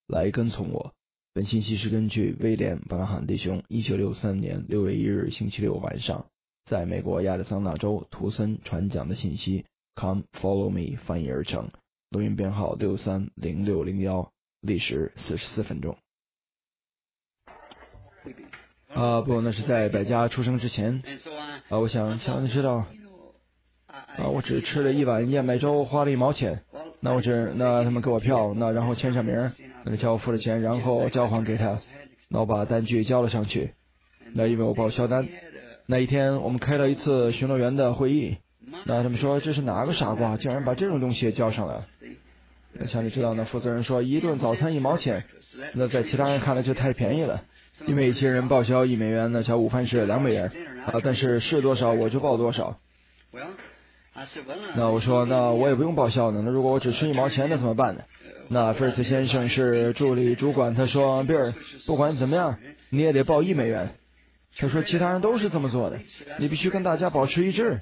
来跟从我。本信息是根据威廉·布拉罕弟兄1963年6月1日星期六晚上在美国亚利桑那州图森传讲的信息 Come Follow Me 翻译而成，录音编号630601，历时44分钟。不，那是在百家出生之前。我想你知道，我只吃了一碗燕麦粥，花了1毛钱。那他们给我票，然后签上名，叫我付了钱，然后交还给他。那我把单据交了上去。那因为我报销单。那一天我们开了一次巡逻员的会议。那他们说这是哪个傻瓜，竟然把这种东西也交上来了。像你知道呢，负责人说一顿早餐1毛钱。那在其他人看来就太便宜了。因为一些人报销1美元，那小午饭是2美元但是是多少我就报多少。那我说那我也不用报销呢，那如果我只吃1毛钱那怎么办呢？那菲尔茨先生是助理主管，他说比尔，不管怎么样你也得报1美元。他说其他人都是这么做的，你必须跟大家保持一致。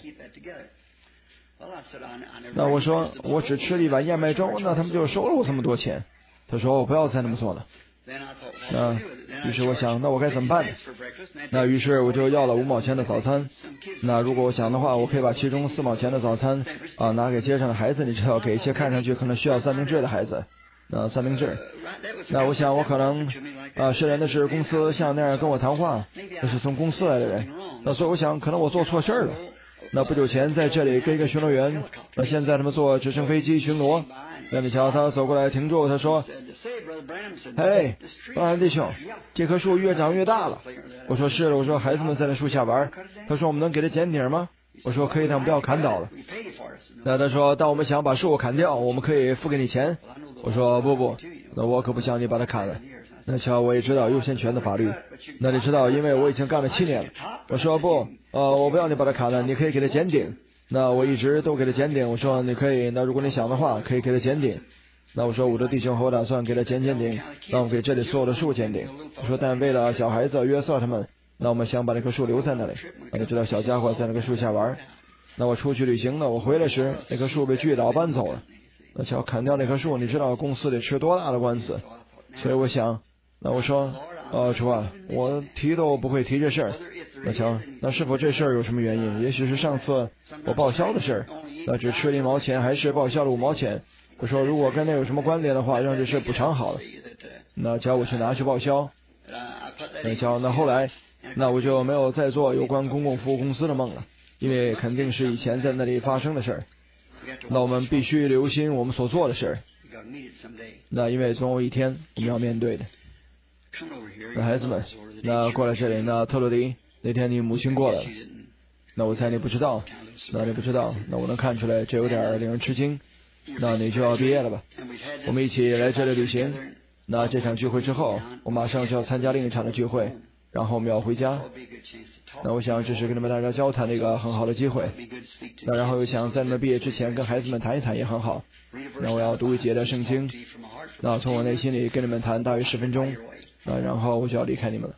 那我说我只吃了一碗燕麦粥，那他们就收了我这么多钱。他说我不要再那么做了。于是我想那我该怎么办呢？那于是我就要了5毛钱的早餐。那如果我想的话，我可以把其中4毛钱的早餐拿给街上的孩子，你知道，给一些看上去可能需要三明治的孩子。三明治。那我想我可能是的，那是公司像那样跟我谈话，那是从公司来的人。那所以我想可能我做错事了。那不久前在这里跟一个巡逻员，现在他们坐直升飞机巡逻。那你瞧，他走过来停住，他说：“嘿，布兰弟兄，这棵树越长越大了。”我说：“是了。”我说：“孩子们在那树下玩。”他说：“我们能给他剪顶吗？”我说：“可以，但不要砍倒了。”那他说：“当我们想把树砍掉，我们可以付给你钱。”我说：“不，那我可不想你把它砍了。”那瞧，我也知道优先权的法律。那你知道，因为我已经干了7年了。我说：“不，我不要你把它砍了，你可以给他剪顶。”那我一直都给他剪顶。我说你可以，那如果你想的话，可以给他剪顶。那我说我的弟兄和我打算给他剪顶，那我们给这里所有的树剪顶。我说但为了小孩子约瑟他们，那我们想把那棵树留在那里。你知道小家伙在那个树下玩。那我出去旅行呢，我回来时那棵树被锯倒搬走了。那瞧砍掉那棵树，你知道公司得吃多大的官司。所以我想，那我说主啊，我提都不会提这事儿。那瞧，那是否这事儿有什么原因？也许是上次我报销的事儿，那只吃了1毛钱，还是报销了5毛钱？我说如果跟那有什么关联的话，让这事补偿好了。那叫我去拿去报销。那瞧，那后来，那我就没有再做有关公共服务公司的梦了，因为肯定是以前在那里发生的事儿。那我们必须留心我们所做的事儿。那因为总有一天我们要面对的。那孩子们，那过来这里，那特洛迪。那天你母亲过来了，那我猜你不知道，那你不知道，那我能看出来这有点令人吃惊。那你就要毕业了吧？我们一起来这里旅行。那这场聚会之后，我马上就要参加另一场的聚会，然后我们要回家。那我想这是跟你们大家交谈的一个很好的机会。那然后又想在你们毕业之前跟孩子们谈一谈也很好。那我要读一节的圣经，那从我内心里跟你们谈大约10分钟，那然后我就要离开你们了。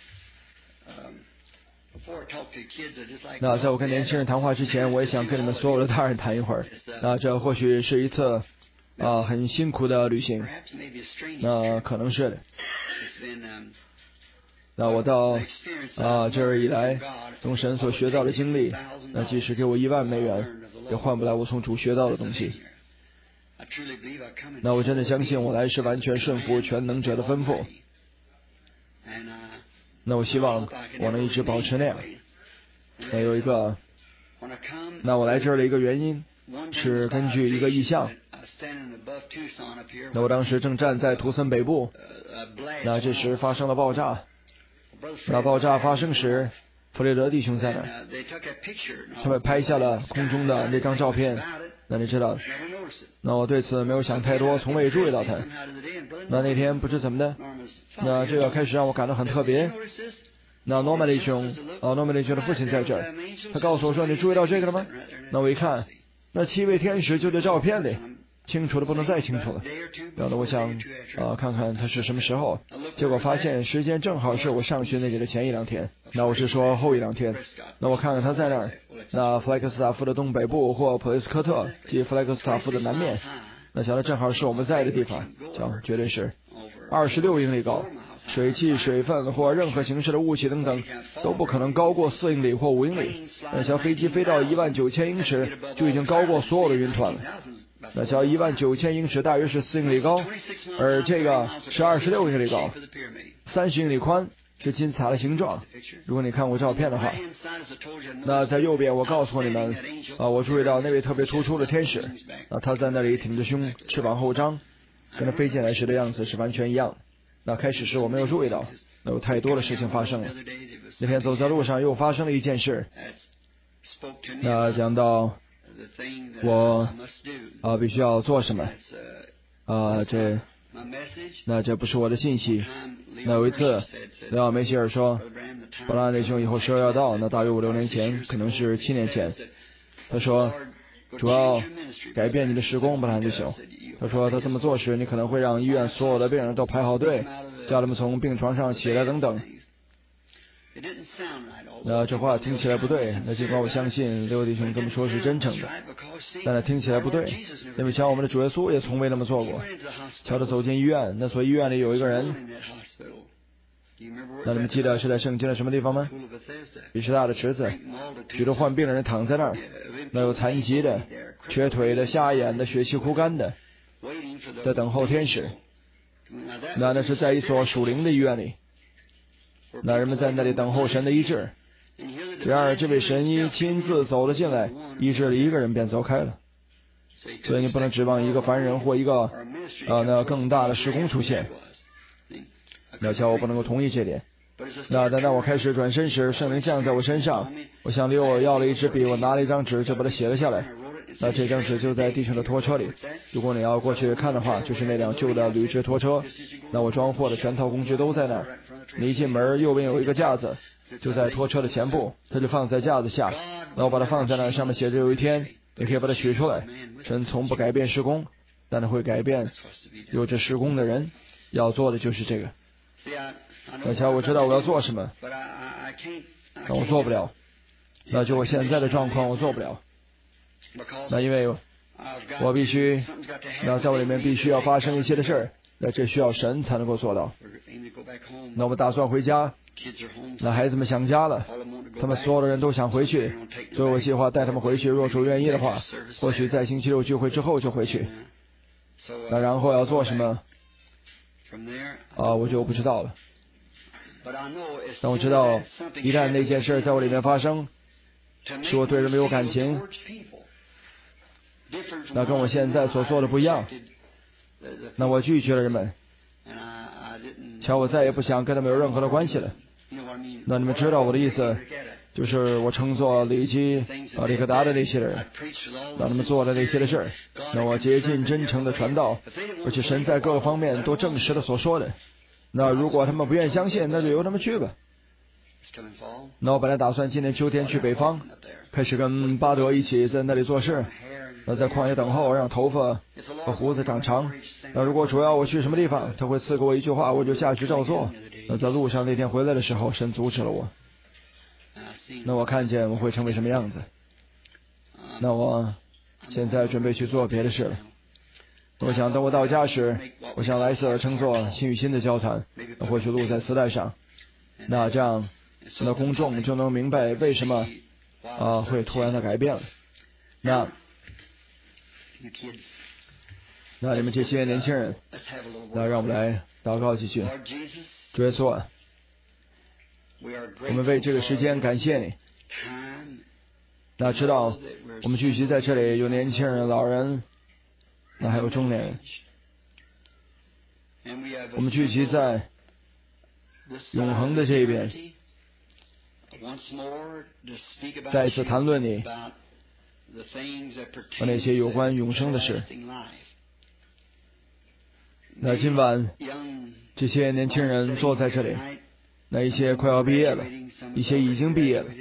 那在我跟年轻人谈话之前，我也想跟你们所有的大人谈一会儿。那这或许是一次很辛苦的旅行，那可能是的。那我到这儿以来，从神所学到的经历，那即使给我1万美元，也换不来我从主学到的东西。那我真的相信我来是完全顺服全能者的吩咐。那我希望我能一直保持那样。那有一个，那我来这儿的一个原因是根据一个意象。那我当时正站在图森北部，那这时发生了爆炸。那爆炸发生时，弗雷德弟兄在那儿，他们拍下了空中的那张照片。那你知道，那我对此没有想太多，从未注意到他。那天不知怎么的，那这个开始让我感到很特别。那诺曼弟兄的父亲在这儿，他告诉我说：“你注意到这个了吗？”那我一看，那7位天使就在照片里，清楚的不能再清楚了。然后我想看看他是什么时候，结果发现时间正好是我上学那里的前1-2天。那我是说后1-2天。那我看看他在那儿，那弗莱克斯塔夫的东北部或普雷斯科特及弗莱克斯塔夫的南面。那想的正好是我们在的地方，瞧，绝对是。 26英里高，水汽、水分或任何形式的雾气等等都不可能高过4英里或5英里。那小飞机飞到19000英尺就已经高过所有的云团了。那小19000英尺大约是4英里高，而这个是26英里高，30英里宽，是金字塔的形状。如果你看过照片的话，那在右边我告诉你们，我注意到那位特别突出的天使，他在那里挺着胸，翅膀后张，跟他飞进来时的样子是完全一样的。那开始时我没有注意到，那有太多的事情发生了。那天走在路上又发生了一件事，那讲到我必须要做什么，这不是我的信息。那有一次，梅希尔说，布拉内兄以后时候要到，那大约5、6年前，可能是7年前。他说，主要改变你的施工，布拉内兄。他说他这么做时，你可能会让医院所有的病人都排好队，叫他们从病床上起来等等。那这话听起来不对，那尽管我相信六弟兄这么说是真诚的，但那听起来不对，因为瞧我们的主耶稣也从未那么做过。瞧他走进医院，那所医院里有一个人，那你们记得是在圣经的什么地方吗？比士大的池子，许多患病的人躺在那儿，那有残疾的、瘸腿的、瞎眼的、血气枯干的，在等候天使。那是在一所属灵的医院里，那人们在那里等候神的医治。然而这位神医亲自走了进来，医治了一个人便走开了。所以你不能指望一个凡人或一个那更大的施工出现。那瞧我不能够同意这点。那当我开始转身时，圣灵降在我身上，我向利欧要了一支笔，我拿了一张纸就把它写了下来。那这张纸就在地上的拖车里，如果你要过去看的话，就是那辆旧的铝制拖车。那我装货的全套工具都在那儿。你一进门右边有一个架子，就在拖车的前部，它就放在架子下。那我把它放在那，上面写着有一天你可以把它取出来。神从不改变施工，但它会改变有着施工的人。要做的就是这个。那瞧我知道我要做什么，但我做不了。那就我现在的状况我做不了。那因为我必须，那在我里面必须要发生一些的事儿，那这需要神才能够做到。那我们打算回家，那孩子们想家了，他们所有的人都想回去，所以我计划带他们回去，若主愿意的话，或许在星期六聚会之后就回去。那然后要做什么我就不知道了。但我知道一旦那件事在我里面发生，使我对人没有感情，那跟我现在所做的不一样，那我拒绝了人们，瞧我再也不想跟他们有任何的关系了。那你们知道我的意思，就是我称作里基里克达的那些人，让他们做的那些的事儿，那我竭尽真诚的传道，而且神在各个方面都证实了所说的。那如果他们不愿相信，那就由他们去吧。那我本来打算今年秋天去北方，开始跟巴德一起在那里做事，那在旷野等候，让头发和胡子长长。那如果主要我去什么地方，他会赐给我一句话，我就下去照做。那在路上那天回来的时候，神阻止了我。那我看见我会成为什么样子。那我现在准备去做别的事了。我想等我到家时，我想来次称作心与心的交谈，或许录在磁带上。那这样，那公众就能明白为什么会突然的改变了。那你们这些年轻人，那让我们来祷告几句。主耶稣啊，我们为这个时间感谢你。那知道我们聚集在这里，有年轻人、老人，那还有中年人。我们聚集在永恒的这一边，再一次谈论你和那些有关永生的事。那今晚这些年轻人坐在这里，那一些快要毕业了，一些已经毕业了。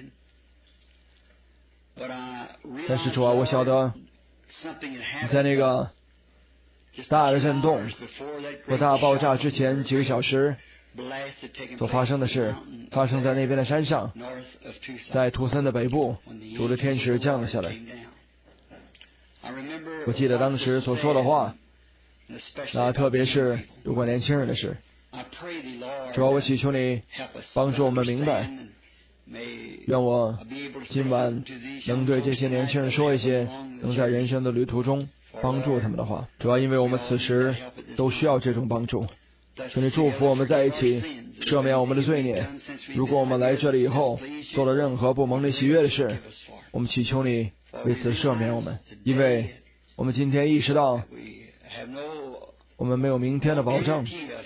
但是主啊，我晓得在那个大的震动和大爆炸之前几个小时所发生的事，发生在那边的山上，在图森的北部，主的天使降了下来。我记得当时所说的话， 那特别是有关年轻人的事。主要我祈求你帮助我们明白，愿我今晚能对这些年轻人说一些能在人生的旅途中帮助他们的话。主要因为我们此时都需要这种帮助。求你祝福我们在一起，赦免我们的罪孽。如果我们来这里以后做了任何不蒙你喜悦的事，我们祈求你为此赦免我们，因为我们今天意识到我们没有明天的保证，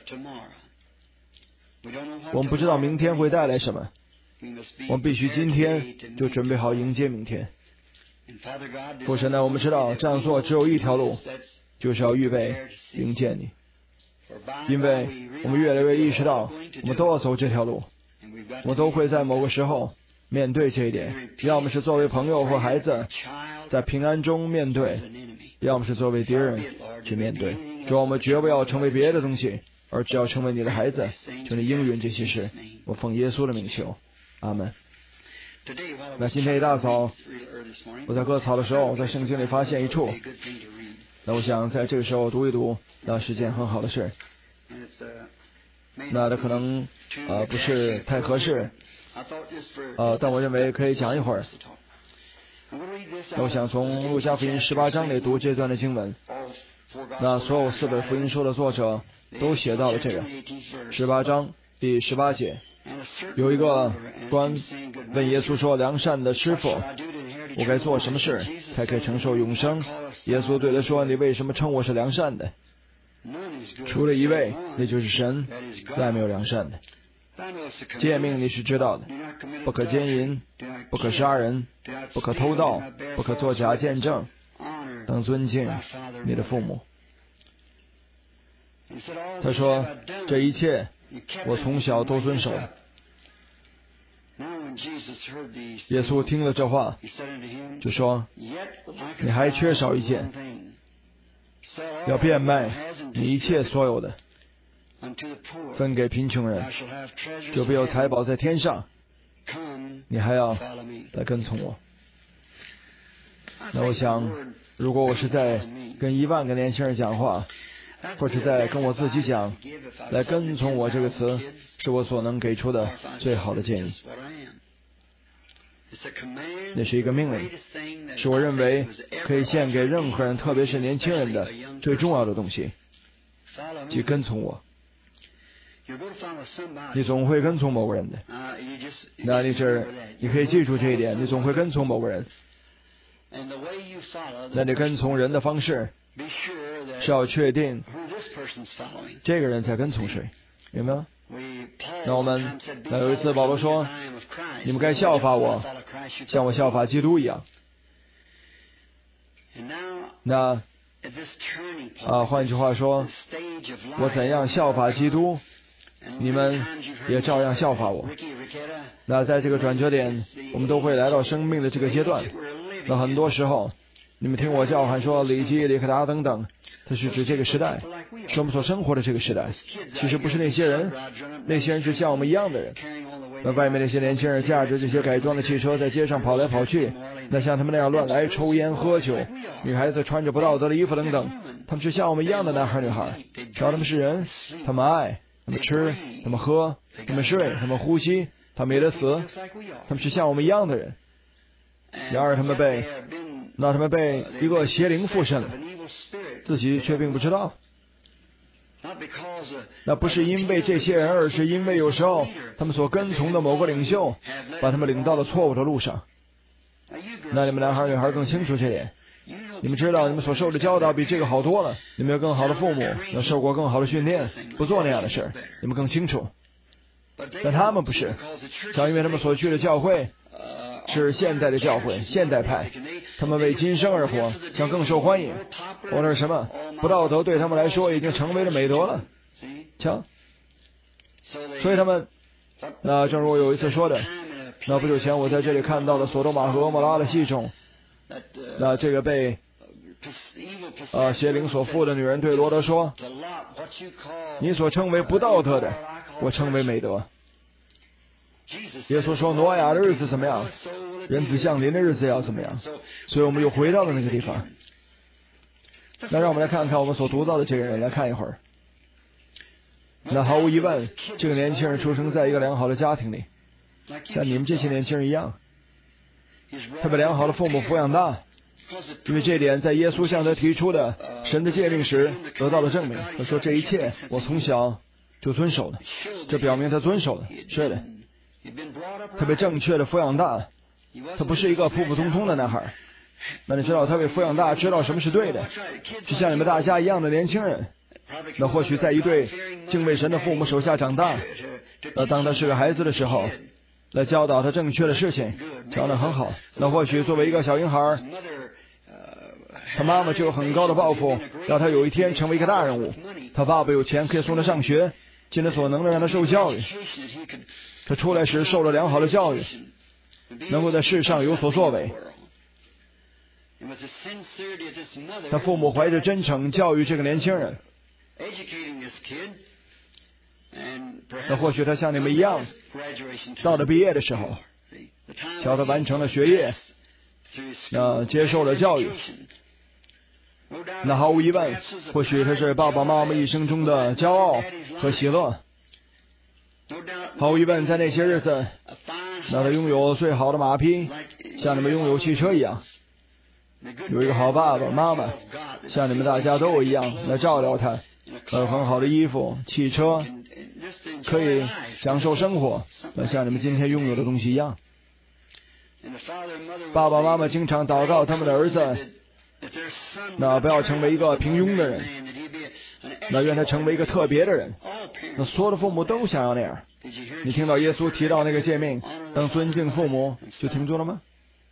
我们不知道明天会带来什么，我们必须今天就准备好迎接明天。父神呢，我们知道这样做只有一条路，就是要预备迎接你，因为我们越来越意识到我们都要走这条路，我们都会在某个时候面对这一点，要么是作为朋友或孩子在平安中面对，要么是作为敌人去面对。主，我们绝不要成为别的东西，而只要成为你的孩子。求你应允这些事，我奉耶稣的名求，阿门。那今天一大早我在割草的时候，在圣经里发现一处，那我想在这个时候读一读，那是件很好的事。那可能不是太合适，但我认为可以讲一会儿。那我想从路加福音18章里读这段的经文。那所有4本福音书的作者都写到了这个18章第18节，有一个官问耶稣说：“良善的师傅，我该做什么事才可以承受永生？”耶稣对他说：“你为什么称我是良善的？除了一位，那就是神，再没有良善的。诫命你是知道的，不可奸淫，不可杀人，不可偷盗，不可作假见证，当尊敬你的父母。”他说：“这一切我从小都遵守。”耶稣听了这话，就说：“你还缺少一件，要变卖你一切所有的，分给贫穷人，就必有财宝在天上。你还要来跟从我。”那我想，如果我是在跟1万个年轻人讲话，或者在跟我自己讲，来跟从我这个词是我所能给出的最好的建议。那是一个命令，是我认为可以献给任何人，特别是年轻人的最重要的东西，即跟从我。你总会跟从某个人的，那你可以记住这一点，你总会跟从某个人。那你跟从人的方式是要确定这个人在跟从谁，明白吗？那有一次保罗说：“你们该效法我，像我效法基督一样。”那换句话说，我怎样效法基督，你们也照样效法我。那在这个转折点，我们都会来到生命的这个阶段。那很多时候，你们听我叫喊说里基、里克达等等，它是指这个时代，是我们所生活的这个时代。其实不是那些人，那些人是像我们一样的人。那外面那些年轻人驾着这些改装的汽车在街上跑来跑去，那像他们那样乱来抽烟喝酒，女孩子穿着不道德的衣服等等，他们是像我们一样的男孩女孩。只要他们是人，他们爱，他们吃，他们喝，他们睡，他们呼吸，他们也得死，他们是像我们一样的人。然而他们被一个邪灵附身了，自己却并不知道。那不是因为这些人，而是因为有时候他们所跟从的某个领袖把他们领到了错误的路上。那你们男孩女孩更清楚这点，你们知道你们所受的教导比这个好多了，你们有更好的父母，能受过更好的训练，不做那样的事，你们更清楚。但他们不是，像因为他们所去的教会是现代的教会，现代派，他们为今生而活，想更受欢迎，或者什么不道德对他们来说已经成为了美德了。瞧，所以他们，那正如我有一次说的，那不久前我在这里看到了索多玛和蛾摩拉的戏中，那这个被邪灵所附的女人对罗德说：“你所称为不道德的，我称为美德。”耶稣说挪亚的日子怎么样，人子降临的日子要怎么样，所以我们又回到了那个地方。 那让我们来看看我们所读到的这个人，来看一会儿。那毫无疑问，这个年轻人出生在一个良好的家庭里，像你们这些年轻人一样，他被良好的父母抚养大。因为这点在耶稣向他提出的神的诫命时得到了证明。他说这一切我从小就遵守了，这表明他遵守了。是的，他被正确的抚养大，他不是一个普普通通的男孩。那你知道他被抚养大，知道什么是对的，就像你们大家一样的年轻人。那或许在一对敬畏神的父母手下长大，当他是个孩子的时候，来教导他正确的事情，教得很好。那或许作为一个小婴孩，他妈妈就有很高的抱负，要他有一天成为一个大人物。他爸爸有钱可以送他上学，尽他所能的让他受教育。他出来时受了良好的教育，能够在世上有所作为。他父母怀着真诚教育这个年轻人。那或许他像你们一样，到了毕业的时候，瞧他完成了学业，接受了教育。那毫无疑问，或许他是爸爸妈妈一生中的骄傲和喜乐。毫无疑问，在那些日子，那他拥有最好的马匹，像你们拥有汽车一样。有一个好爸爸妈妈，像你们大家都一样来照料他，有很好的衣服、汽车，可以享受生活，像你们今天拥有的东西一样。爸爸妈妈经常祷告他们的儿子，那不要成为一个平庸的人，那愿他成为一个特别的人。那所有的父母都想要那样。你听到耶稣提到那个诫命，当尊敬父母，就听住了吗？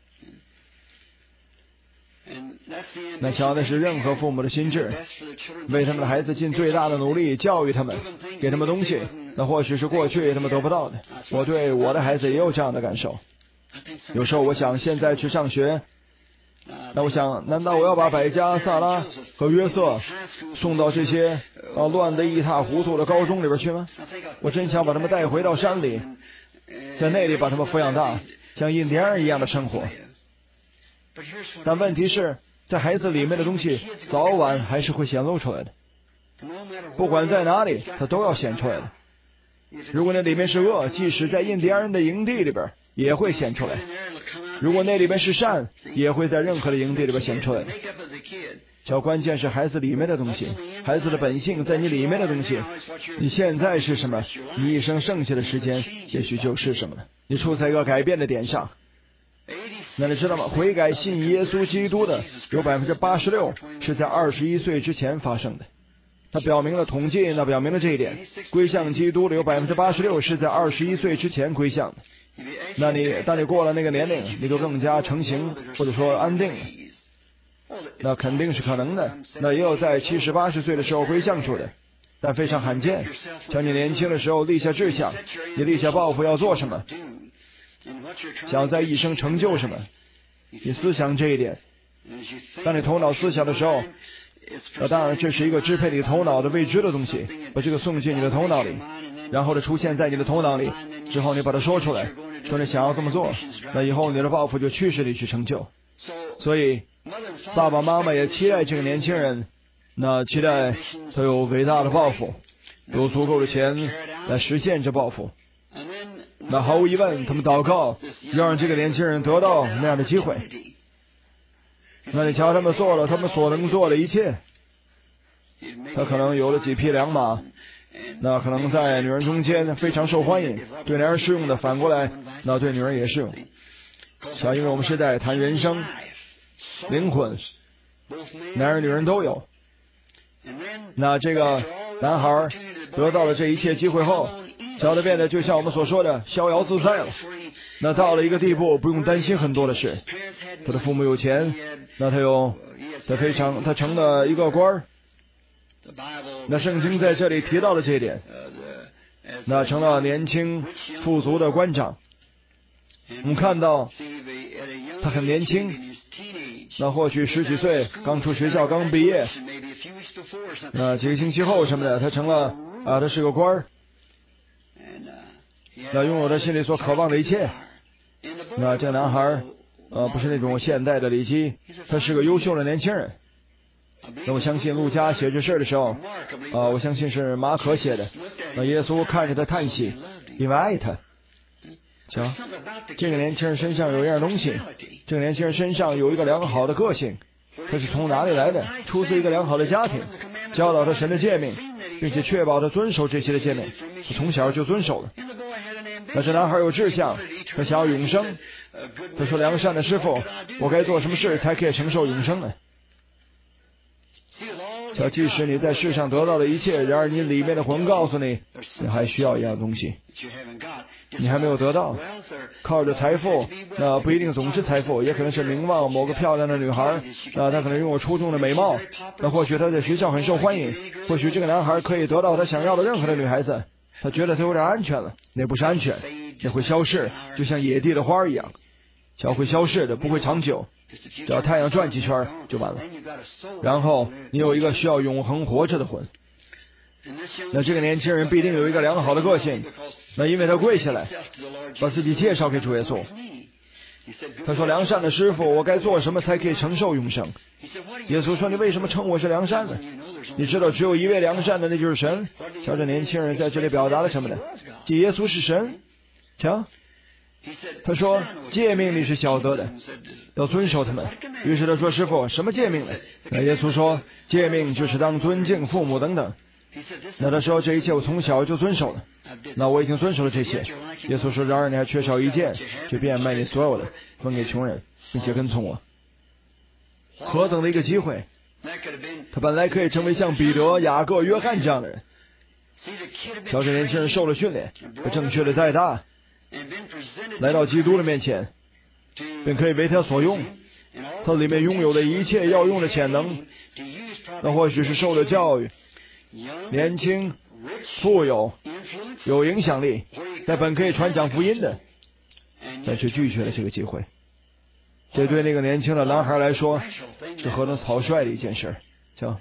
那瞧的是任何父母的心智，为他们的孩子尽最大的努力教育他们，给他们东西，那或许是过去他们得不到的。我对我的孩子也有这样的感受。有时候我想现在去上学，那我想，难道我要把百加、萨拉和约瑟送到这些乱得一塌糊涂的高中里边去吗？我真想把他们带回到山里，在那里把他们抚养大，像印第安人一样的生活。但问题是，在孩子里面的东西早晚还是会显露出来的，不管在哪里，它都要显出来的。如果那里面是恶，即使在印第安人的营地里边也会显出来；如果那里面是善，也会在任何的营地里边显出来的。瞧，关键是孩子里面的东西，孩子的本性在你里面的东西。你现在是什么，你一生剩下的时间也许就是什么了。你处在一个改变的点上。那你知道吗？悔改信耶稣基督的有 86% 是在21岁之前发生的。它表明了统计，那表明了这一点。归向基督的有 86% 是在21岁之前归向的。那当你过了那个年龄，你就更加成型，或者说安定了。那肯定是可能的。那也有在70、80岁的时候归向出的，但非常罕见。像你年轻的时候立下志向，你立下抱负要做什么，想在一生成就什么，你思想这一点。当你头脑思想的时候，当然这是一个支配你头脑的未知的东西，把这个送进你的头脑里，然后呢出现在你的头脑里之后，你把它说出来，说你想要这么做，那以后你的抱负就驱使你去成就。所以爸爸妈妈也期待这个年轻人，那期待他有伟大的抱负，有足够的钱来实现这抱负。那毫无疑问，他们祷告要让这个年轻人得到那样的机会。那你瞧，他们做了他们所能做的一切。他可能有了几匹良马，那可能在女人中间非常受欢迎，对男人适用的，反过来那对女人也适用。瞧，因为我们是在谈人生、灵魂，男人女人都有。那这个男孩得到了这一切机会后，瞧，他变得就像我们所说的逍遥自在了。那到了一个地步，不用担心很多的事。他的父母有钱，那他成了一个官儿。那圣经在这里提到了这一点，那成了年轻富足的官长。我们看到他很年轻，那或许10几岁，刚出学校，刚毕业，那几个星期后什么的，他成了他是个官儿，那拥有他心里所渴望的一切。那这个男孩不是那种现代的李基，他是个优秀的年轻人。 那我相信路加写这事的时候，我相信是马可写的。那耶稣看着他叹息，因为爱他。瞧，这个年轻人身上有一样东西，这个年轻人身上有一个良好的个性，他是从哪里来的？出自一个良好的家庭，教导他神的诫命，并且确保他遵守这些的诫命，他从小就遵守了。那这男孩有志向，他想要永生。他说：“良善的师傅，我该做什么事才可以承受永生呢？”瞧，即使你在世上得到的一切，然而你里面的魂告诉你，你还需要一样东西，你还没有得到。靠着财富，那不一定总是财富，也可能是名望。某个漂亮的女孩，那她可能拥有出众的美貌，那或许她在学校很受欢迎，或许这个男孩可以得到他想要的任何的女孩子。他觉得他有点安全了，那不是安全，那会消逝，就像野地的花一样，瞧，会消逝的，不会长久。只要太阳转几圈就完了。然后你有一个需要永恒活着的魂。那这个年轻人必定有一个良好的个性。那因为他跪下来，把自己介绍给主耶稣。他说：“良善的师傅，我该做什么才可以承受永生？”耶稣说：“你为什么称我是良善呢？你知道只有一位良善的，那就是神。”瞧，这年轻人在这里表达了什么呢？即耶稣是神。瞧，他说：“诫命你是晓得的，要遵守他们。”于是他说：“师傅，什么诫命呢？”那耶稣说：“诫命就是当尊敬父母等等。”那他说：“这一切我从小就遵守了。”那我已经遵守了这些。耶稣说：“然而你还缺少一件，就变卖你所有的，分给穷人，并且跟从我。”何等的一个机会！他本来可以成为像彼得、雅各、约翰这样的人。瞧，这年轻人受了训练，被正确的带大，来到基督的面前，并可以为他所用。他里面拥有的一切要用的潜能，那或许是受了教育，年轻、富有、有影响力，但本可以传讲福音的，但却拒绝了这个机会。这对那个年轻的男孩来说是何等草率的一件事。瞧，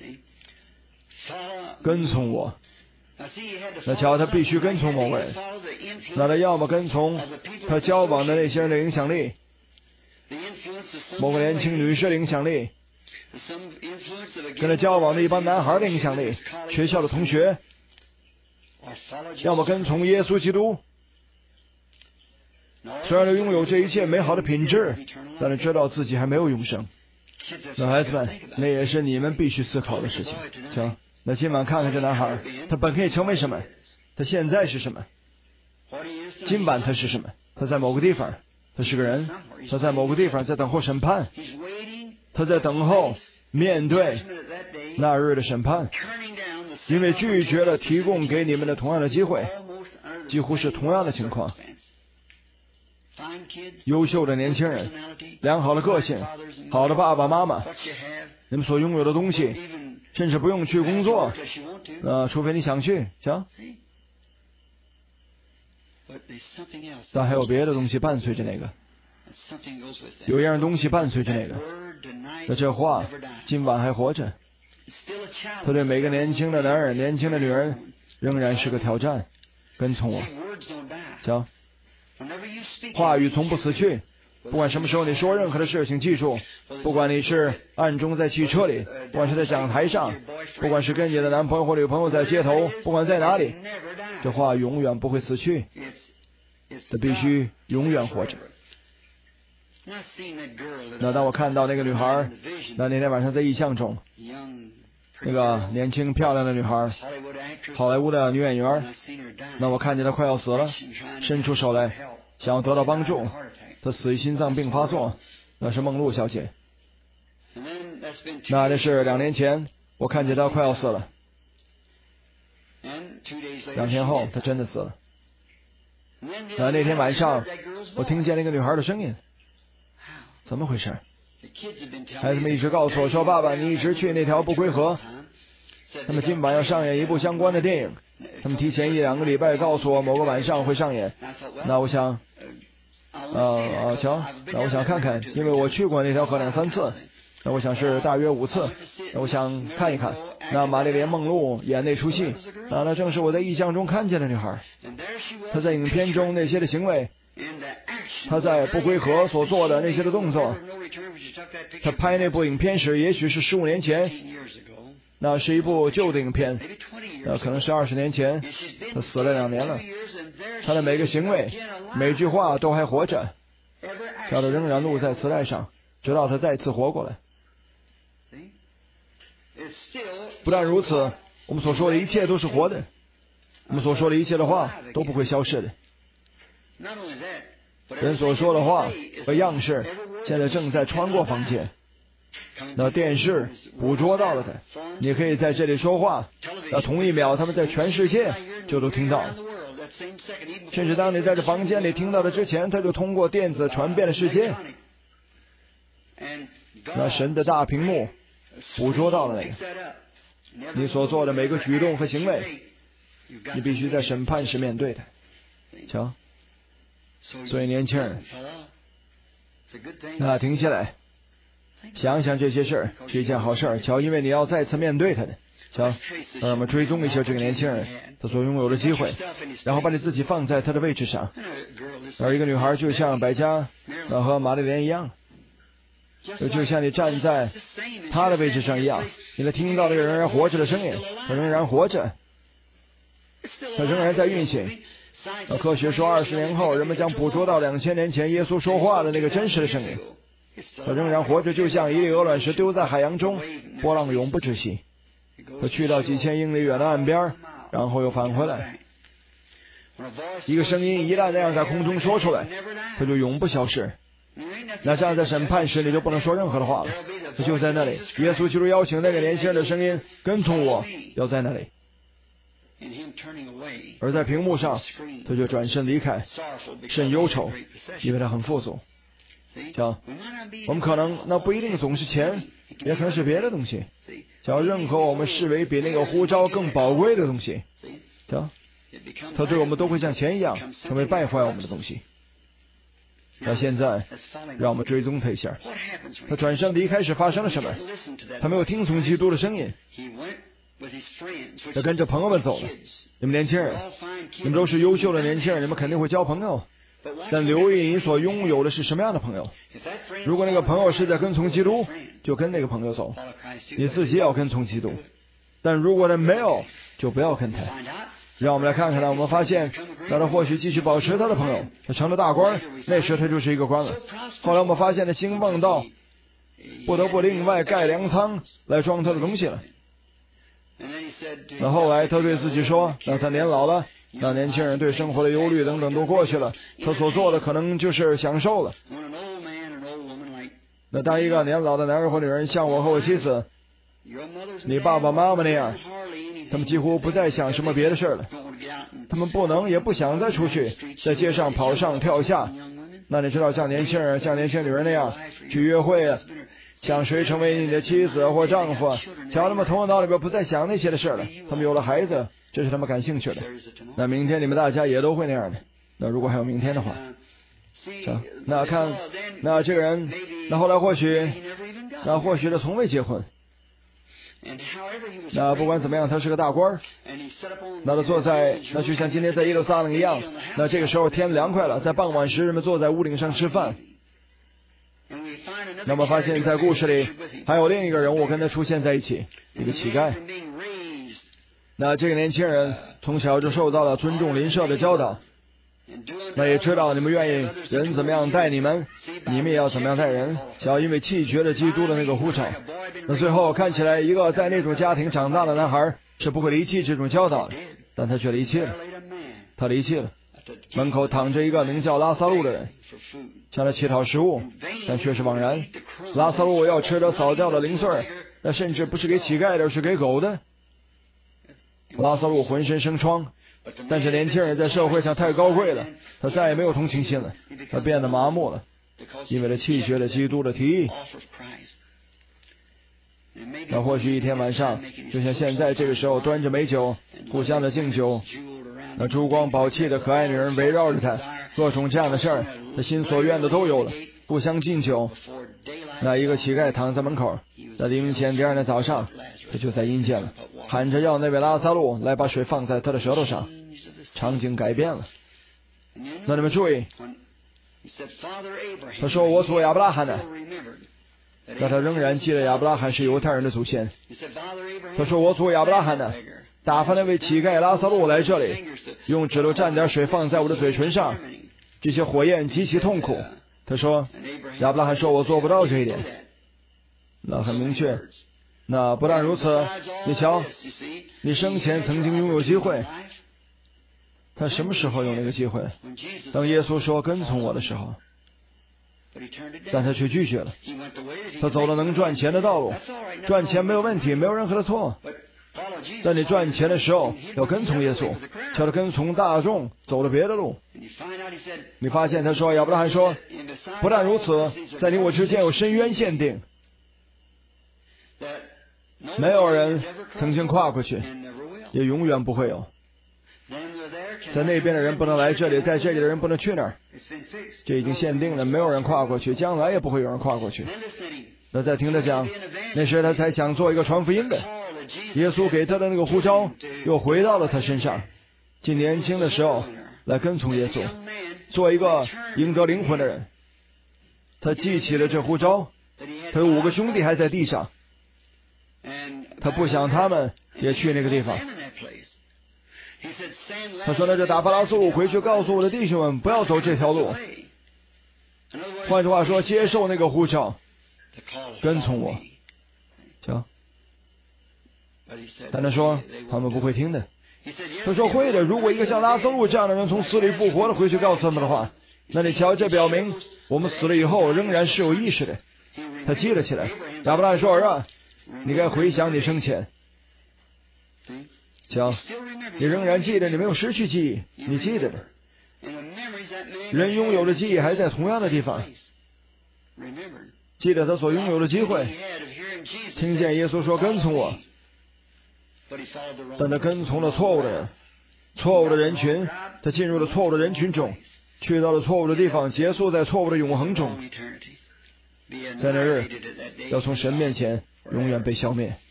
跟从我。那瞧，他必须跟从某个人。那他要么跟从他交往的那些人的影响力，某个年轻女士的影响力，跟他交往的一帮男孩的影响力，学校的同学，要么跟从耶稣基督。虽然他拥有这一切美好的品质，但是知道自己还没有永生。那孩子们，那也是你们必须思考的事情。瞧，那今晚看看这男孩，他本可以成为什么？他现在是什么？今晚他是什么？他在某个地方，他是个人，他在某个地方在等候审判，他在等候面对那日的审判，因为拒绝了提供给你们的同样的机会，几乎是同样的情况。优秀的年轻人，良好的个性，好的爸爸妈妈，你们所拥有的东西，甚至不用去工作，除非你想去，行。但还有别的东西伴随着那个，有一样东西伴随着那个。那这话今晚还活着，他对每个年轻的男人、年轻的女人仍然是个挑战。跟从我，行。话语从不死去，不管什么时候你说任何的事情，记住，不管你是暗中在汽车里，不管是在讲台上，不管是跟你的男朋友或女朋友在街头，不管在哪里，这话永远不会死去，它必须永远活着。那当我看到那个女孩，那天晚上在异象中，那个年轻漂亮的女孩，好莱坞的女演员，那我看见她快要死了，伸出手来想要得到帮助，她死于心脏病发作，那是梦露小姐。那是2年前，我看见她快要死了，2天后她真的死了。那天晚上，我听见那个女孩的声音，怎么回事？孩子们一直告诉我说：“爸爸，你一直去那条不归河。”他们今晚要上演一部相关的电影，他们提前1-2个礼拜告诉我某个晚上会上演。那我想，瞧，那我想看看，因为我去过那条河2-3次，那我想是大约5次，那我想看一看。那玛丽莲·梦露演那出戏，那正是我在异象中看见的女孩。她在影片中那些的行为， 他在不归河所做的那些的动作。他拍那部影片时，也许是15年前，那是一部旧的影片，可能是20年前。他死了2年了，他的每个行为、每句话都还活着，他仍然录在磁带上，直到他再次活过来。不但如此，我们所说的一切都是活的，我们所说的一切的话都不会消失的。人所说的话和样式现在正在穿过房间，那电视捕捉到了它，你可以在这里说话，那同一秒他们在全世界就都听到了，甚至当你在这房间里听到的之前，它就通过电子传遍了世界。那神的大屏幕捕捉到了那个你所做的每个举动和行为，你必须在审判时面对它。瞧，所以年轻人，那停下来想想这些事儿是一件好事儿。瞧，因为你要再次面对他的。瞧，让我们追踪一下这个年轻人他所拥有的机会，然后把你自己放在他的位置上。而一个女孩就像百加和玛丽莲一样，就像你站在他的位置上一样，你能听到那个仍然活着的声音，他仍然活着，他仍然在运行。科学说20年后人们将捕捉到2000年前耶稣说话的那个真实的声音。他仍然活着，就像一粒鹅卵石丢在海洋中，波浪永不止息。他去到几千英里远的岸边，然后又返回来。一个声音一旦那样在空中说出来，他就永不消失。那这样在审判时你就不能说任何的话了，他就在那里。耶稣基督邀请那个年轻人的声音跟从我，要在那里。而在屏幕上他就转身离开，甚忧愁，因为他很富足。瞧，我们可能那不一定总是钱，也可能是别的东西。瞧，任何我们视为比那个呼召更宝贵的东西，瞧，它对我们都会像钱一样成为败坏我们的东西。那现在让我们追踪他一下，他转身离开时发生了什么？他没有听从基督的声音，他跟着朋友们走了。你们年轻人，你们都是优秀的年轻人，你们肯定会交朋友，但留意你所拥有的是什么样的朋友。如果那个朋友是在跟从基督，就跟那个朋友走，你自己要跟从基督。但如果他没有，就不要跟他。让我们来看看他，我们发现那他或许继续保持他的朋友，他成了大官，那时他就是一个官了。后来我们发现他兴旺到不得不另外盖粮仓来装他的东西了。那后来他对自己说，那他年老了，那年轻人对生活的忧虑等等都过去了，他所做的可能就是享受了。那当一个年老的男人或女人像我和我妻子，你爸爸妈妈那样，他们几乎不再想什么别的事了，他们不能也不想再出去在街上跑上跳下。那你知道像年轻人像年轻女人那样去约会啊，想谁成为你的妻子或丈夫，瞧他们头脑里边不再想那些的事了，他们有了孩子，这是他们感兴趣的。那明天你们大家也都会那样的。那如果还有明天的话，那看那这个人，那后来或许他从未结婚。那不管怎么样，他是个大官，那他坐在那就像今天在耶路撒冷一样，那这个时候天凉快了，在傍晚时人们坐在屋顶上吃饭。那么发现在故事里还有另一个人物跟他出现在一起，一个乞丐。那这个年轻人从小就受到了尊重邻舍的教导，那也知道你们愿意人怎么样待你们，你们也要怎么样待人。想要因为弃绝了基督的那个呼召，那最后看起来一个在那种家庭长大的男孩是不会离弃这种教导的，但他却离弃了。他离弃了。门口躺着一个名叫拉撒路的人，向他乞讨食物，但却是枉然。拉撒路要吃着扫掉的零碎，那甚至不是给乞丐的，是给狗的。拉撒路浑身生疮，但是年轻人在社会上太高贵了，他再也没有同情心了，他变得麻木了，因为他弃绝了基督的提议。那或许一天晚上，就像现在这个时候，端着美酒互相的敬酒，那珠光宝气的可爱女人围绕着他，各种这样的事儿，他心所愿的都有了，互相敬酒。那一个乞丐躺在门口，在黎明前第二天早上，他就在阴间了，喊着要那位拉撒路来把水放在他的舌头上。场景改变了。那你们注意， 他说我祖亚伯拉罕呢？那他仍然记得亚伯拉罕是犹太人的祖先。他说我祖亚伯拉罕呢？打发那位乞丐拉撒路来这里，用指头蘸点水放在我的嘴唇上，这些火焰极其痛苦。他说亚伯拉罕说我做不到这一点。那很明确。那不但如此，你瞧，你生前曾经拥有机会。他什么时候有那个机会？当耶稣说跟从我的时候。但他却拒绝了。他走了能赚钱的道路，赚钱没有问题，没有任何的错。但你赚钱的时候要跟从耶稣，叫他跟从大众走了别的路。你发现他说亚伯拉罕说，不但如此，在你我之间有深渊限定，没有人曾经跨过去，也永远不会有。在那边的人不能来这里，在这里的人不能去那儿，这已经限定了，没有人跨过去，将来也不会有人跨过去。那再听他讲，那时他才想做一个传福音的，耶稣给他的那个呼召又回到了他身上，既年轻的时候来跟从耶稣，做一个赢得灵魂的人。他记起了这呼召，他有5个兄弟还在地上，他不想他们也去那个地方。他说那就打发拉撒路回去告诉我的弟兄们不要走这条路，换句话说接受那个呼召，跟从我。瞧，但他说他们不会听的。他说会的，如果一个像拉撒路这样的人从死里复活了回去告诉他们的话，那你瞧，这表明我们死了以后仍然是有意识的。他记了起来。亚伯拉罕说儿啊，你该回想你生前。瞧，你仍然记得，你没有失去记忆，你记得的。人拥有的记忆还在同样的地方，记得他所拥有的机会，听见耶稣说跟从我，但他跟从了错误的人，错误的人群，他进入了错误的人群中，去到了错误的地方，结束在错误的永恒中，在那日要从神面前永远被消灭。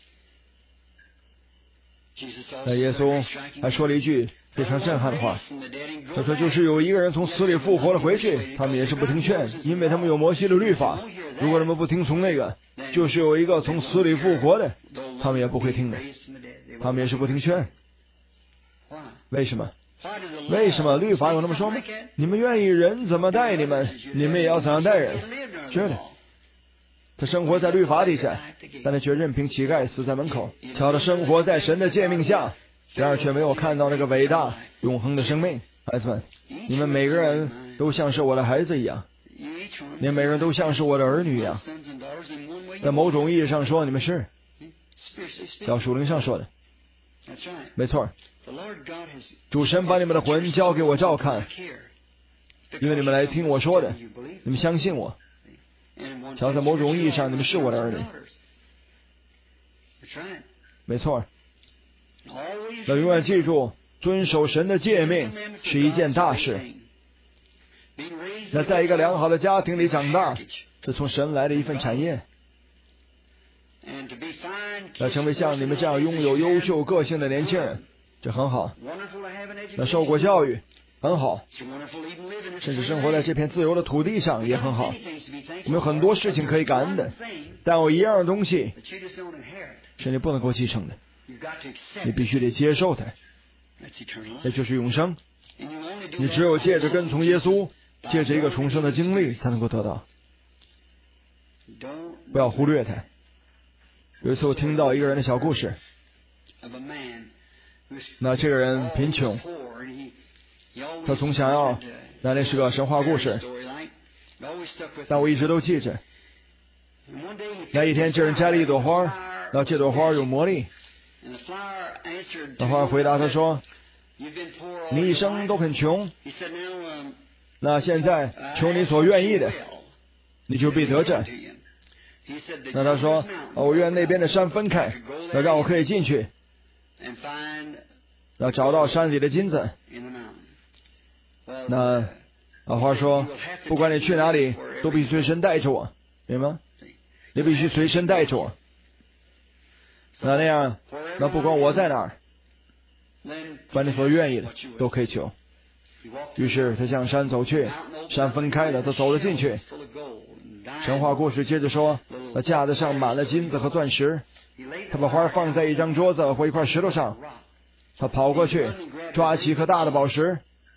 那耶稣还说了一句非常震撼的话，他说就是有一个人从死里复活了回去，他们也是不听劝，因为他们有摩西的律法，如果他们不听从那个，就是有一个从死里复活的，他们也不会听的，他们也是不听劝。为什么？为什么律法有那么说吗？你们愿意人怎么待你们，你们也要怎样待人。是的，他生活在律法底下，但他却任凭乞丐死在门口。瞧，他生活在神的诫命下，然而却没有看到那个伟大永恒的生命。孩子们，你们每个人都像是我的孩子一样，你们每个人都像是我的儿女一样。在某种意义上说，你们是叫属灵上说的，没错。主神把你们的魂交给我照看，因为你们来听我说的，你们相信我。瞧，在某种意义上，你们是我的儿女，没错。要永远记住，遵守神的诫命是一件大事。那在一个良好的家庭里长大，是从神来的一份产业。要成为像你们这样拥有优秀个性的年轻人，这很好。那受过教育很好，甚至生活在这片自由的土地上也很好。我们有很多事情可以感恩的，但有一样东西是你不能够继承的，你必须得接受它，那就是永生。你只有借着跟从耶稣，借着一个重生的经历才能够得到，不要忽略它。有一次我听到一个人的小故事，那这个人贫穷，他总想要，那是个神话故事，但我一直都记着。那一天这人摘了一朵花，那这朵花有魔力。那花回答他说，你一生都很穷，那现在求你所愿意的，你就必得着。那他说，我愿那边的山分开，那让我可以进去，要找到山里的金子。那花说，不管你去哪里，都必须随身带着我，明白吗？你必须随身带着我。那样，那不管我在哪儿，凡你所愿意的都可以求。 于是他向山走去，山分开了，他走了进去。神话故事接着说，那架子上满了金子和钻石，他把花放在一张桌子或一块石头上，他跑过去抓起一颗大的宝石。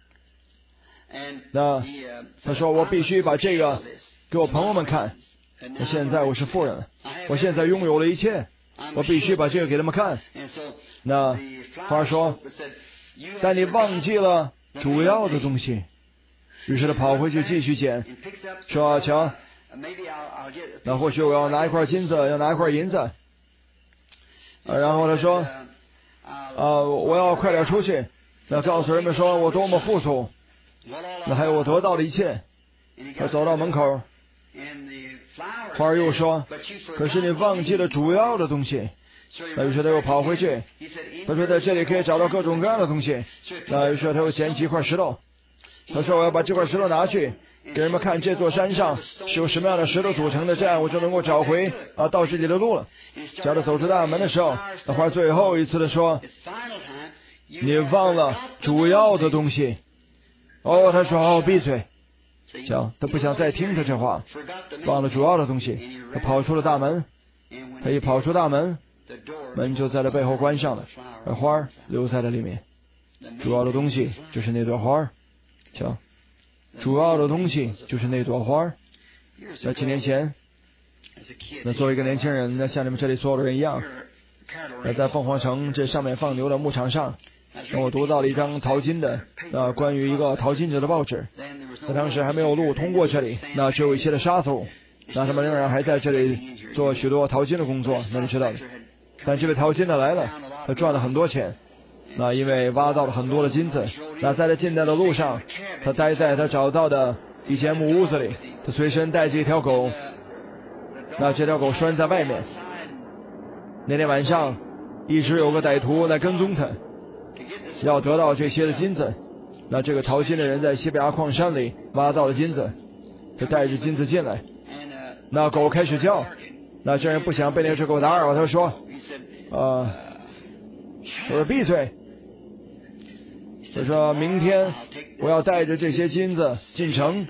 那他说，我必须把这个给我朋友们看。那现在我是富人了，我现在拥有了一切，我必须把这个给他们看。那花说，但你忘记了主要的东西。于是他跑回去继续捡，说瞧，那或许我要拿一块金子，要拿一块银子。然后他说，我要快点出去，那告诉人们说我多么富足，那还有我得到的一切。他走到门口，花儿又说，可是你忘记了主要的东西。那于是他又跑回去，他说在这里可以找到各种各样的东西。那于是他又捡起一块石头，他说我要把这块石头拿去给人们看，这座山上是由什么样的石头组成的，这样我就能够找回到这里的路了。叫他走出大门的时候，那花最后一次的说，你忘了主要的东西。他说闭嘴。瞧，他不想再听他这话，忘了主要的东西。他跑出了大门，他一跑出大门，门就在他背后关上了，而花儿留在了里面。主要的东西就是那朵花儿。瞧，主要的东西就是那朵花儿。在几年前，那作为一个年轻人，那像你们这里所有的人一样，那在凤凰城这上面放牛的牧场上，那我读到了一张淘金的关于一个淘金者的报纸。那当时还没有路通过这里，那只有一些的沙子，那他们仍然还在这里做许多淘金的工作，那你知道的。但这位淘金的来了，他赚了很多钱，那因为挖到了很多的金子。那在他进来的路上，他待在他找到的一间木屋子里，他随身带着一条狗，那这条狗拴在外面。那天晚上一直有个歹徒来跟踪他，要得到这些的金子。那这个淘金的人在西北阿矿山里挖到了金子，他带着金子进来，那狗开始叫，那这人不想被那只狗打扰，他说我说闭嘴。他说明天我要带着这些金子进城，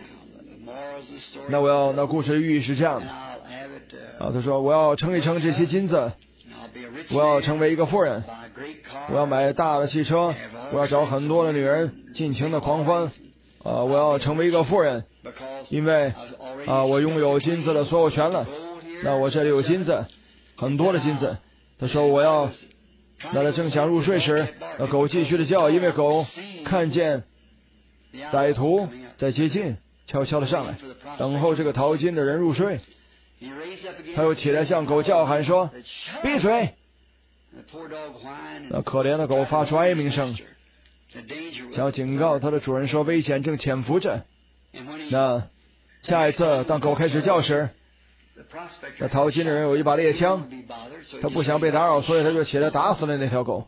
那故事的寓意是这样的他说我要称一称这些金子，我要成为一个富人，我要买大的汽车，我要找很多的女人尽情的狂欢我要成为一个富人，因为我拥有金子的所有权了。那我这里有金子，很多的金子。他说我要，那他正想入睡时，那狗继续的叫，因为狗看见歹徒在接近，悄悄的上来等候这个淘金的人入睡。他又起来向狗叫喊说闭嘴。那可怜的狗发出哀鸣声，想要警告他的主人说危险正潜伏着。那下一次当狗开始叫时，那淘金的人有一把猎枪，他不想被打扰，所以他就起来打死了那条狗。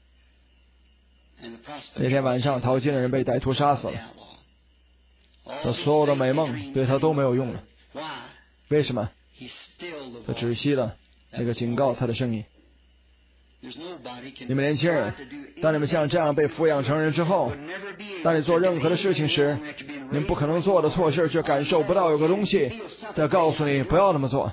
那天晚上淘金的人被歹徒杀死了，他所有的美梦对他都没有用了。为什么？他止息了那个警告他的声音。你们年轻人，当你们像这样被抚养成人之后，当你做任何的事情时，你们不可能做的错事，却感受不到有个东西在告诉你不要那么做。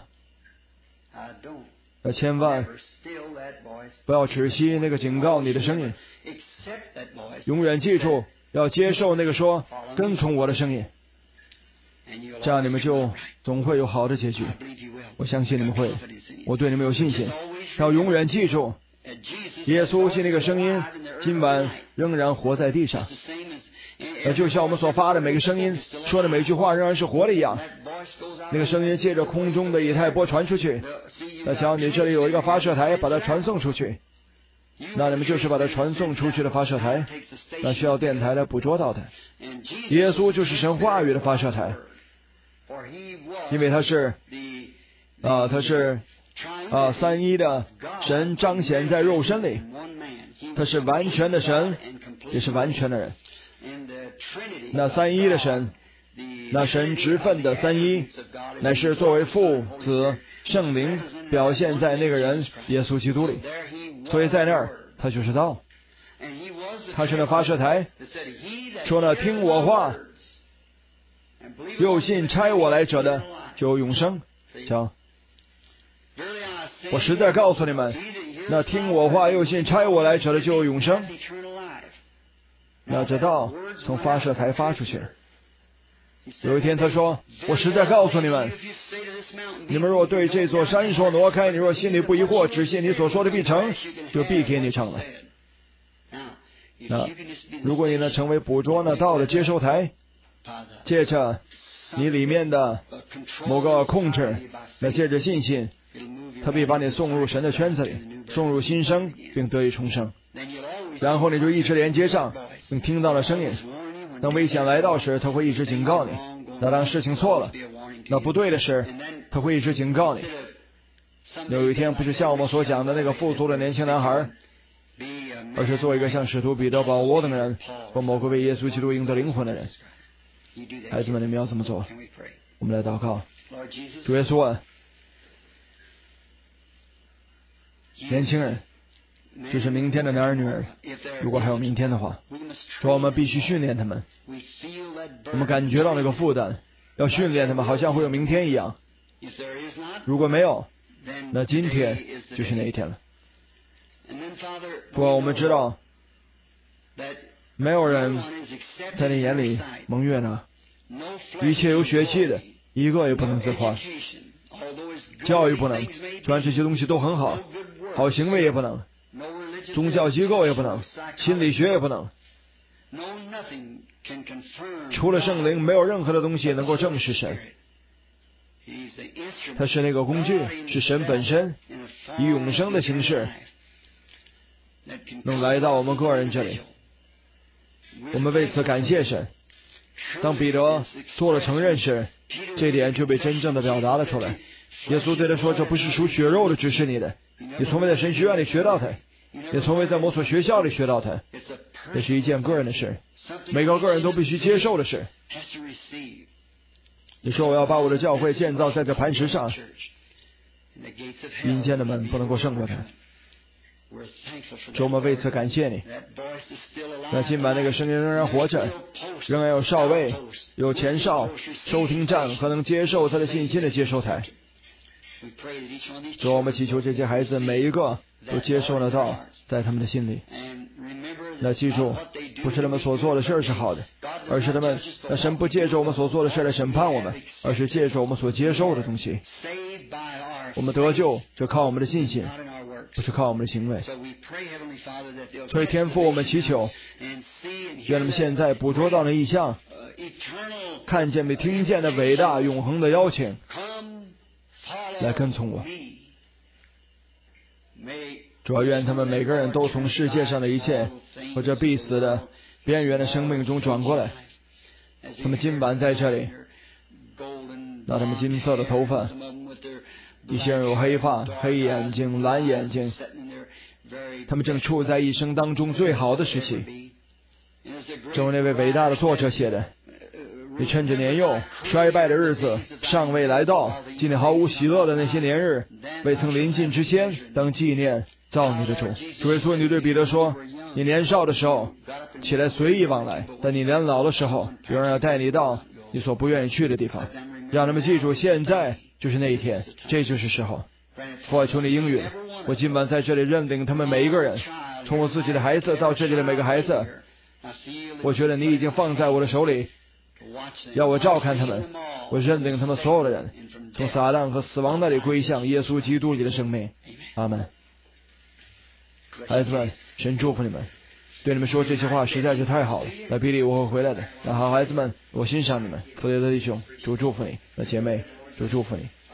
千万不要止息那个警告你的声音，永远记住要接受那个说跟从我的声音，这样你们就总会有好的结局。我相信你们会，我对你们有信心。要永远记住耶稣是那个声音，今晚仍然活在地上。就像我们所发的每个声音，说的每句话仍然是活的一样。那个声音借着空中的以太波传出去。那瞧，你这里有一个发射台，把它传送出去。那你们就是把它传送出去的发射台，那需要电台来捕捉到的。耶稣就是神话语的发射台，因为他是三一的神彰显在肉身里，他是完全的神，也是完全的人。那三一的神，那神职分的三一，乃是作为父子圣灵表现在那个人耶稣基督里，所以在那儿他就是道。 他是那发射台，说呢，听我话，又信差我来者的就有永生。瞧，我实在告诉你们，那听我话又信差我来者的就有永生。那这道从发射台发出去了。有一天他说，我实在告诉你们，你们若对这座山说挪开，你若心里不疑惑，只信你所说的必成，就必给你成了。那如果你能成为捕捉那道的接收台，借着你里面的某个控制，那借着信心，他必把你送入神的圈子里，送入新生，并得以重生。然后你就一直连接上，并听到了声音。当危险来到时，他会一直警告你。那当事情错了，那不对的时，他会一直警告你。有一天不是像我们所讲的那个富足的年轻男孩，而是做一个像使徒彼得、保罗等人，或某个为耶稣基督赢得灵魂的人。孩子们，你们要怎么做？我们来祷告。主耶稣啊，年轻人就是明天的男儿女儿，如果还有明天的话，说我们必须训练他们。我们感觉到那个负担，要训练他们，好像会有明天一样。如果没有，那今天就是那一天了。不过我们知道，没有人在你眼里蒙悦呢，一切有血气的，一个也不能自夸。教育不能，虽然这些东西都很好，好行为也不能，宗教机构也不能，心理学也不能，除了圣灵，没有任何的东西能够证实神。它是那个工具，是神本身，以永生的形式能来到我们个人这里。我们为此感谢神。当彼得做了承认时，这点就被真正的表达了出来。耶稣对他说，这不是属血肉的指示你的，你从未在神学院里学到它，也从未在某所学校里学到它，这是一件个人的事，每个个人都必须接受的事。你说我要把我的教会建造在这磐石上，阴间的门不能够胜过它。主，我们为此感谢你。那尽管那个声音仍然活着，仍然有哨位、有前哨、收听站和能接受他的信息的接收台。主，我们祈求这些孩子每一个都接受得到，在他们的心里。那记住，不是他们所做的事是好的，而是那神不借着我们所做的事来审判我们，而是借着我们所接受的东西。我们得救，这靠我们的信心，不是靠我们的行为。所以天父，我们祈求，愿他们现在捕捉到那异象，看见没听见的伟大永恒的邀请，来跟从我。主要愿他们每个人都从世界上的一切或者必死的边缘的生命中转过来。他们今晚在这里，那他们金色的头发，一些人有黑发、黑眼睛、蓝眼睛，他们正处在一生当中最好的时期。正如那位伟大的作者写的，你趁着年幼衰败的日子尚未来到，今天毫无喜乐的那些年日未曾临近之前，当纪念造你的主。主耶稣，你对彼得说，你年少的时候起来随意往来，但你年老的时候，有人要带你到你所不愿意去的地方。让他们记住，现在就是那一天，这就是时候。父啊，求你应允，我今晚在这里认领他们每一个人，从我自己的孩子到这里的每个孩子，我觉得你已经放在我的手里，要我照看他们，我认领他们所有的人，从撒旦和死亡那里归向耶稣基督里的生命。阿门。孩子们，神祝福你们。对你们说这些话实在是太好了。那比利，我会回来的。那好孩子们，我欣赏你们。福德的弟兄，主祝福你。那姐妹，主祝福你。